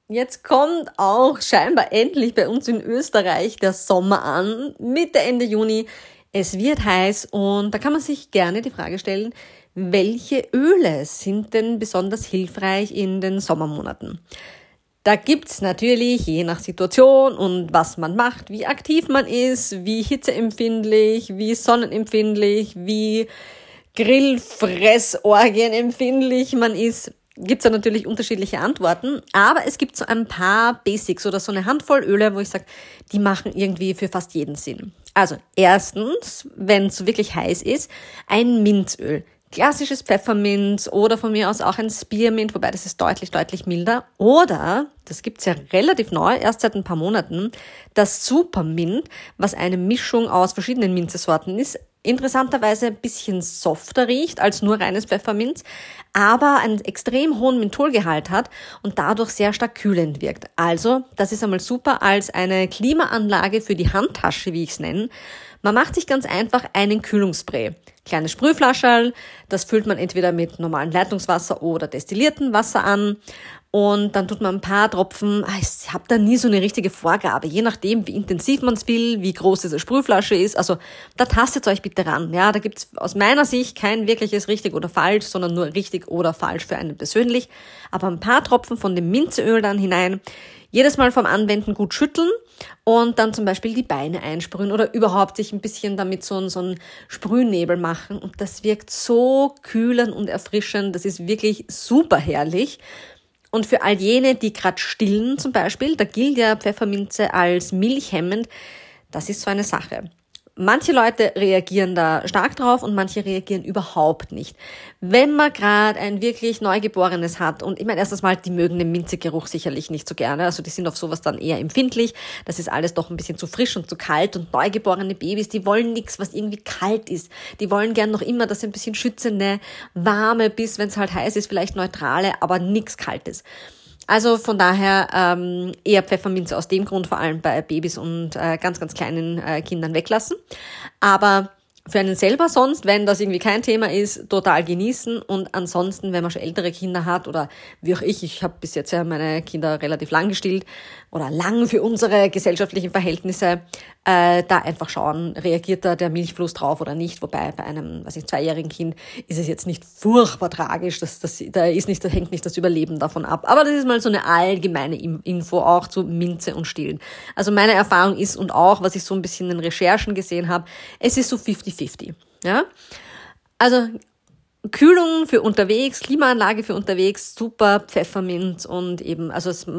Jetzt kommt auch scheinbar endlich bei uns in Österreich der Sommer an, Mitte, Ende Juni. Es wird heiß und da kann man sich gerne die Frage stellen, welche Öle sind denn besonders hilfreich in den Sommermonaten? Da gibt's natürlich je nach Situation und was man macht, wie aktiv man ist, wie hitzeempfindlich, wie sonnenempfindlich, wie grillfressorgienempfindlich man ist, gibt's da natürlich unterschiedliche Antworten, aber es gibt so ein paar Basics oder so eine Handvoll Öle, wo ich sage, die machen irgendwie für fast jeden Sinn. Also erstens, wenn es wirklich heiß ist, ein Minzöl. Klassisches Pfefferminz oder von mir aus auch ein Spearmint, wobei das ist deutlich, deutlich milder. Oder, das gibt's ja relativ neu, erst seit ein paar Monaten, das Supermint, was eine Mischung aus verschiedenen Minzesorten ist. Interessanterweise ein bisschen softer riecht als nur reines Pfefferminz, aber einen extrem hohen Mentholgehalt hat und dadurch sehr stark kühlend wirkt. Also, das ist einmal super als eine Klimaanlage für die Handtasche, wie ich es nenne. Man macht sich ganz einfach einen Kühlungsspray. Kleine Sprühflascherl, das füllt man entweder mit normalem Leitungswasser oder destilliertem Wasser an und dann tut man ein paar Tropfen, ich habe da nie so eine richtige Vorgabe, je nachdem wie intensiv man es will, wie groß diese Sprühflasche ist, also da tastet euch bitte ran. Ja, da gibt's aus meiner Sicht kein wirkliches richtig oder falsch, sondern nur richtig oder falsch für einen persönlich, aber ein paar Tropfen von dem Minzöl dann hinein, jedes Mal vom Anwenden gut schütteln und dann zum Beispiel die Beine einsprühen oder überhaupt sich ein bisschen damit so einen Sprühnebel machen. Und das wirkt so kühlend und erfrischend. Das ist wirklich super herrlich. Und für all jene, die gerade stillen zum Beispiel, da gilt ja Pfefferminze als milchhemmend. Das ist so eine Sache. Manche Leute reagieren da stark drauf und manche reagieren überhaupt nicht. Wenn man gerade ein wirklich Neugeborenes hat, und ich meine erstens mal, die mögen den Minzegeruch sicherlich nicht so gerne, also die sind auf sowas dann eher empfindlich, das ist alles doch ein bisschen zu frisch und zu kalt und neugeborene Babys, die wollen nichts, was irgendwie kalt ist. Die wollen gern noch immer das ein bisschen schützende, warme, bis wenn es halt heiß ist, vielleicht neutrale, aber nichts Kaltes. Also von daher eher Pfefferminze aus dem Grund, vor allem bei Babys und ganz, ganz kleinen Kindern weglassen. Aber für einen selber sonst, wenn das irgendwie kein Thema ist, total genießen. Und ansonsten, wenn man schon ältere Kinder hat oder wie auch ich habe bis jetzt ja meine Kinder relativ lang gestillt oder lang für unsere gesellschaftlichen Verhältnisse, da einfach schauen, reagiert da der Milchfluss drauf oder nicht. Wobei bei einem, 2-jährigen Kind ist es jetzt nicht furchtbar tragisch, da hängt nicht das Überleben davon ab. Aber das ist mal so eine allgemeine Info auch zu Minze und Stillen. Also meine Erfahrung ist und auch, was ich so ein bisschen in Recherchen gesehen habe, es ist so 50-50. Ja? Also Kühlung für unterwegs, Klimaanlage für unterwegs, super Pfefferminz und eben, also es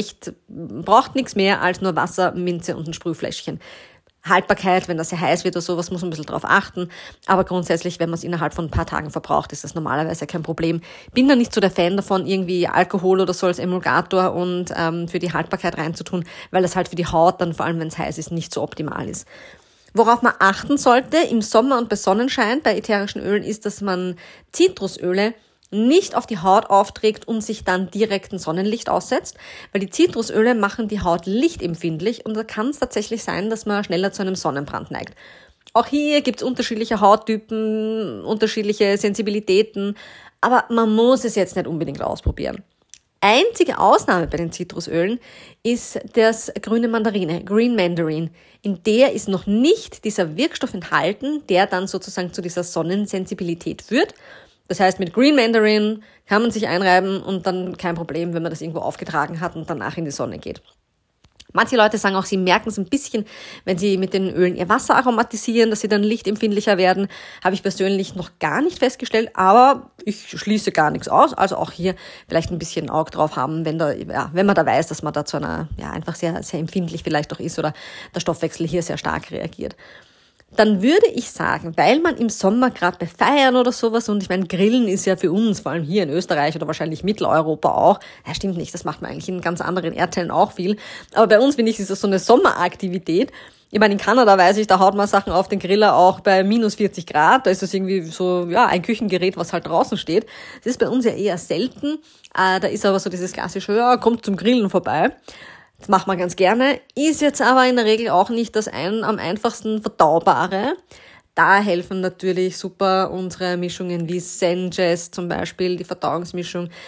braucht nichts mehr als nur Wasser, Minze und ein Sprühfläschchen. Haltbarkeit, wenn das sehr heiß wird oder sowas, muss man ein bisschen drauf achten. Aber grundsätzlich, wenn man es innerhalb von ein paar Tagen verbraucht, ist das normalerweise kein Problem. Bin da nicht so der Fan davon, irgendwie Alkohol oder so als Emulgator und für die Haltbarkeit reinzutun, weil das halt für die Haut dann, vor allem wenn es heiß ist, nicht so optimal ist. Worauf man achten sollte im Sommer und bei Sonnenschein bei ätherischen Ölen ist, dass man Zitrusöle nicht auf die Haut aufträgt und sich dann direkten Sonnenlicht aussetzt, weil die Zitrusöle machen die Haut lichtempfindlich und da kann es tatsächlich sein, dass man schneller zu einem Sonnenbrand neigt. Auch hier gibt's unterschiedliche Hauttypen, unterschiedliche Sensibilitäten, aber man muss es jetzt nicht unbedingt ausprobieren. Einzige Ausnahme bei den Zitrusölen ist das grüne Mandarine, Green Mandarin. In der ist noch nicht dieser Wirkstoff enthalten, der dann sozusagen zu dieser Sonnensensibilität führt. Das heißt, mit Green Mandarin kann man sich einreiben und dann kein Problem, wenn man das irgendwo aufgetragen hat und danach in die Sonne geht. Manche Leute sagen auch, sie merken es ein bisschen, wenn sie mit den Ölen ihr Wasser aromatisieren, dass sie dann lichtempfindlicher werden. Habe ich persönlich noch gar nicht festgestellt, aber ich schließe gar nichts aus. Also auch hier vielleicht ein bisschen Auge drauf haben, wenn man da weiß, dass man da zu einer, einfach sehr, sehr empfindlich vielleicht auch ist oder der Stoffwechsel hier sehr stark reagiert. Dann würde ich sagen, weil man im Sommer gerade bei Feiern oder sowas, und ich meine, Grillen ist ja für uns, vor allem hier in Österreich oder wahrscheinlich Mitteleuropa auch, ja stimmt nicht, das macht man eigentlich in ganz anderen Erdteilen auch viel, aber bei uns, finde ich, ist das so eine Sommeraktivität. Ich meine, in Kanada weiß ich, da haut man Sachen auf den Griller auch bei minus 40 Grad, da ist das irgendwie so, ein Küchengerät, was halt draußen steht. Das ist bei uns ja eher selten, da ist aber so dieses klassische, kommt zum Grillen vorbei. Das macht man ganz gerne, ist jetzt aber in der Regel auch nicht das am einfachsten verdaubare. Da helfen natürlich super unsere Mischungen wie Zen Jazz zum Beispiel, die Verdauungsmischung.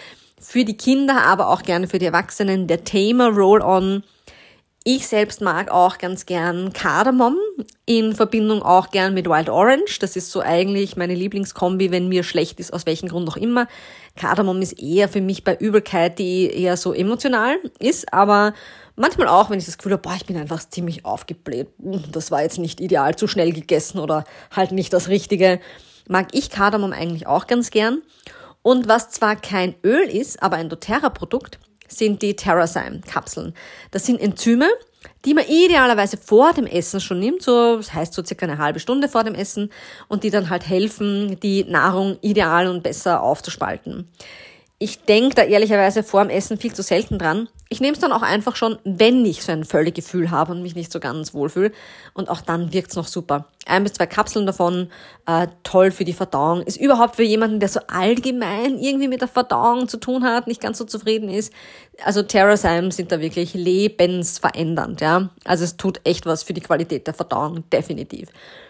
Für die Kinder, aber auch gerne für die Erwachsenen, der Tamer Roll-On. Ich selbst mag auch ganz gern Kardamom, in Verbindung auch gern mit Wild Orange. Das ist so eigentlich meine Lieblingskombi, wenn mir schlecht ist, aus welchem Grund auch immer. Kardamom ist eher für mich bei Übelkeit, die eher so emotional ist, aber manchmal auch, wenn ich das Gefühl habe, ich bin einfach ziemlich aufgebläht. Das war jetzt nicht ideal, zu schnell gegessen oder halt nicht das Richtige. Mag ich Kardamom eigentlich auch ganz gern. Und was zwar kein Öl ist, aber ein doTERRA-Produkt, sind die Terrazyme-Kapseln. Das sind Enzyme, die man idealerweise vor dem Essen schon nimmt, das heißt so circa eine halbe Stunde vor dem Essen, und die dann halt helfen, die Nahrung ideal und besser aufzuspalten. Ich denke da ehrlicherweise vor dem Essen viel zu selten dran. Ich nehme es dann auch einfach schon, wenn ich so ein Völlegefühl habe und mich nicht so ganz wohlfühle. Und auch dann wirkt's noch super. 1 bis 2 Kapseln davon, toll für die Verdauung. Ist überhaupt für jemanden, der so allgemein irgendwie mit der Verdauung zu tun hat, nicht ganz so zufrieden ist. Also Terrazyme sind da wirklich lebensverändernd, ja. Also es tut echt was für die Qualität der Verdauung, definitiv.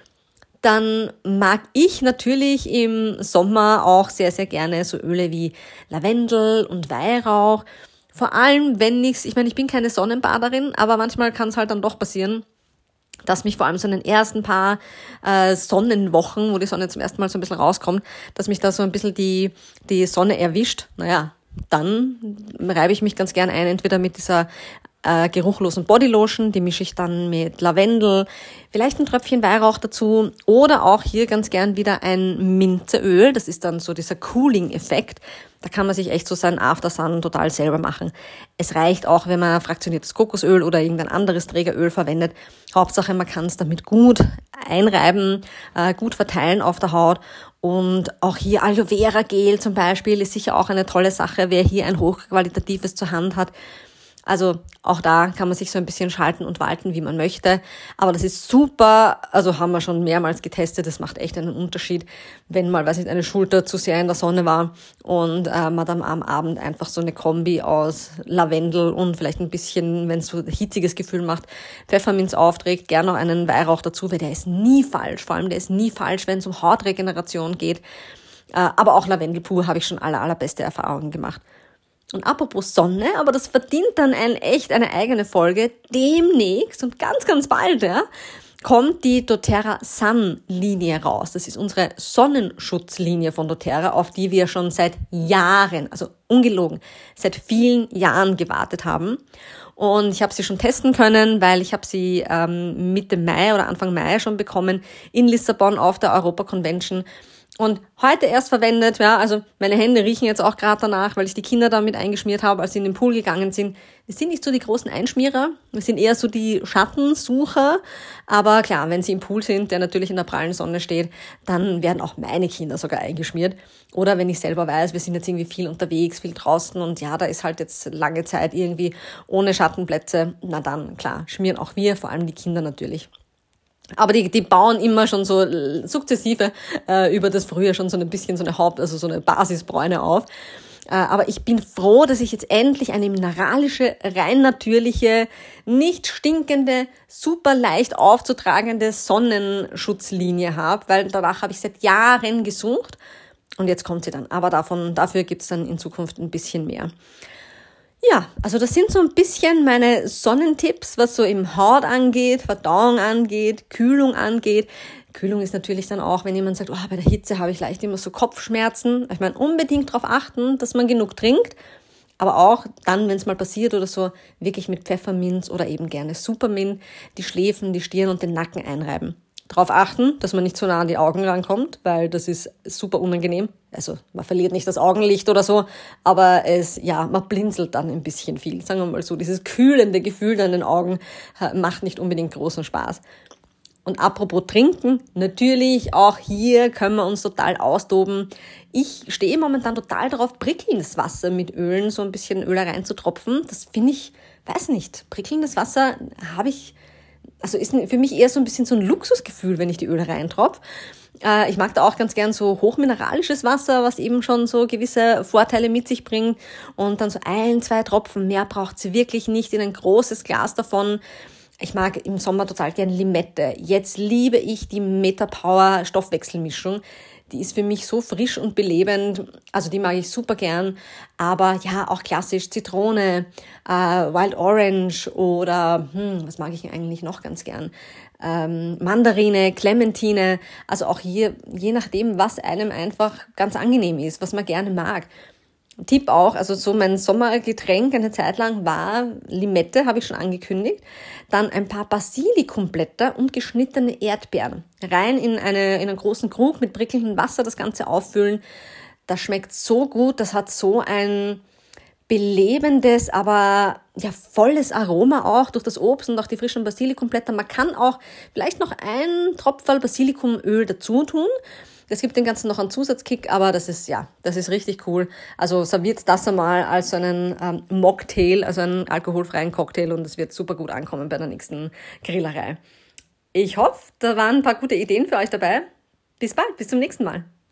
Dann mag ich natürlich im Sommer auch sehr, sehr gerne so Öle wie Lavendel und Weihrauch. Vor allem, wenn ich bin keine Sonnenbaderin, aber manchmal kann es halt dann doch passieren, dass mich vor allem so in den ersten paar Sonnenwochen, wo die Sonne zum ersten Mal so ein bisschen rauskommt, dass mich da so ein bisschen die Sonne erwischt. Dann reibe ich mich ganz gern ein, entweder mit dieser geruchlosen Bodylotion, die mische ich dann mit Lavendel, vielleicht ein Tröpfchen Weihrauch dazu oder auch hier ganz gern wieder ein Minzeöl, das ist dann so dieser Cooling-Effekt. Da kann man sich echt so seinen Aftersun total selber machen. Es reicht auch, wenn man fraktioniertes Kokosöl oder irgendein anderes Trägeröl verwendet. Hauptsache, man kann es damit gut einreiben, gut verteilen auf der Haut. Und auch hier Aloe Vera Gel zum Beispiel ist sicher auch eine tolle Sache, wer hier ein hochqualitatives zur Hand hat. Also auch da kann man sich so ein bisschen schalten und walten, wie man möchte. Aber das ist super, also haben wir schon mehrmals getestet, das macht echt einen Unterschied, wenn mal, eine Schulter zu sehr in der Sonne war und man dann am Abend einfach so eine Kombi aus Lavendel und vielleicht ein bisschen, wenn es so ein hitziges Gefühl macht, Pfefferminz aufträgt, gerne noch einen Weihrauch dazu, weil der ist nie falsch. Vor allem der ist nie falsch, wenn es um Hautregeneration geht. Aber auch Lavendel pur habe ich schon allerbeste Erfahrungen gemacht. Und apropos Sonne, aber das verdient dann echt eine eigene Folge. Demnächst und ganz, ganz bald, kommt die doTERRA Sun-Linie raus. Das ist unsere Sonnenschutzlinie von doTERRA, auf die wir schon seit Jahren, also ungelogen, seit vielen Jahren gewartet haben. Und ich habe sie schon testen können, weil ich habe sie Mitte Mai oder Anfang Mai schon bekommen in Lissabon auf der Europa Convention. Und heute erst verwendet, also meine Hände riechen jetzt auch gerade danach, weil ich die Kinder damit eingeschmiert habe, als sie in den Pool gegangen sind. Wir sind nicht so die großen Einschmierer, wir sind eher so die Schattensucher. Aber klar, wenn sie im Pool sind, der natürlich in der prallen Sonne steht, dann werden auch meine Kinder sogar eingeschmiert. Oder wenn ich selber weiß, wir sind jetzt irgendwie viel unterwegs, viel draußen und da ist halt jetzt lange Zeit irgendwie ohne Schattenplätze, na dann, klar, schmieren auch wir, vor allem die Kinder natürlich. Aber die bauen immer schon so sukzessive über das Frühjahr schon so ein bisschen so eine Basisbräune auf. Aber ich bin froh, dass ich jetzt endlich eine mineralische, rein natürliche, nicht stinkende, super leicht aufzutragende Sonnenschutzlinie habe, weil danach habe ich seit Jahren gesucht und jetzt kommt sie dann. Aber dafür gibt's dann in Zukunft ein bisschen mehr. Ja, also das sind so ein bisschen meine Sonnentipps, was so im Haut angeht, Verdauung angeht, Kühlung angeht. Kühlung ist natürlich dann auch, wenn jemand sagt, bei der Hitze habe ich leicht immer so Kopfschmerzen. Ich meine, unbedingt darauf achten, dass man genug trinkt, aber auch dann, wenn es mal passiert oder so, wirklich mit Pfefferminz oder eben gerne Supermin die Schläfen, die Stirn und den Nacken einreiben. Darauf achten, dass man nicht so nah an die Augen rankommt, weil das ist super unangenehm. Also man verliert nicht das Augenlicht oder so, aber man blinzelt dann ein bisschen viel. Sagen wir mal so, dieses kühlende Gefühl an den Augen macht nicht unbedingt großen Spaß. Und apropos Trinken, natürlich auch hier können wir uns total austoben. Ich stehe momentan total darauf, prickelndes Wasser mit Ölen, so ein bisschen Öl reinzutropfen. Das finde ich, weiß nicht, prickelndes Wasser ist für mich eher so ein bisschen so ein Luxusgefühl, wenn ich die Öle reintropfe. Ich mag da auch ganz gern so hochmineralisches Wasser, was eben schon so gewisse Vorteile mit sich bringt. Und dann so 1, 2 Tropfen, mehr braucht sie wirklich nicht, in ein großes Glas davon. Ich mag im Sommer total gern Limette. Jetzt liebe ich die Metapower Stoffwechselmischung. Die ist für mich so frisch und belebend. Also die mag ich super gern. Aber ja, auch klassisch Zitrone, Wild Orange oder, was mag ich eigentlich noch ganz gern? Mandarine, Clementine. Also auch hier, je nachdem, was einem einfach ganz angenehm ist, was man gerne mag. Tipp auch, also so mein Sommergetränk eine Zeit lang war Limette, habe ich schon angekündigt. Dann ein paar Basilikumblätter und geschnittene Erdbeeren. Rein in einen großen Krug mit prickelndem Wasser das Ganze auffüllen. Das schmeckt so gut, das hat so ein belebendes, aber ja volles Aroma auch durch das Obst und auch die frischen Basilikumblätter. Man kann auch vielleicht noch einen Tropferl Basilikumöl dazu tun. Das gibt dem Ganzen noch einen Zusatzkick, aber das ist richtig cool. Also serviert das einmal als so einen Mocktail, also einen alkoholfreien Cocktail und es wird super gut ankommen bei der nächsten Grillerei. Ich hoffe, da waren ein paar gute Ideen für euch dabei. Bis bald, bis zum nächsten Mal.